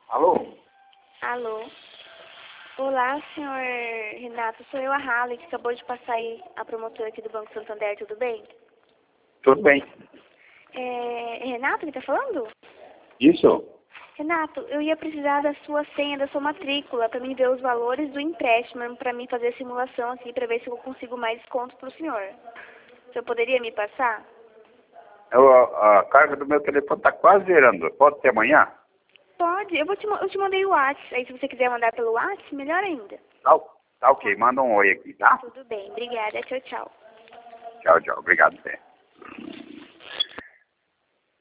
Alô? Alô? Olá, senhor Renato. Sou eu, a Harley, que acabou de passar aí, a promotora aqui do Banco Santander, tudo bem? Tudo bem. É Renato que tá falando? Isso? Renato, eu ia precisar da sua senha, da sua matrícula, para mim ver os valores do empréstimo, para mim fazer a simulação aqui, para ver se eu consigo mais desconto para o senhor. O senhor poderia me passar? A carga do meu telefone está quase zerando. Pode ser amanhã? Pode, eu te mandei o WhatsApp. Aí se você quiser mandar pelo WhatsApp, melhor ainda. Tá ok. Manda um oi aqui, tá? Tudo bem, obrigada. Tchau, tchau. Tchau, tchau. Obrigado, Zé.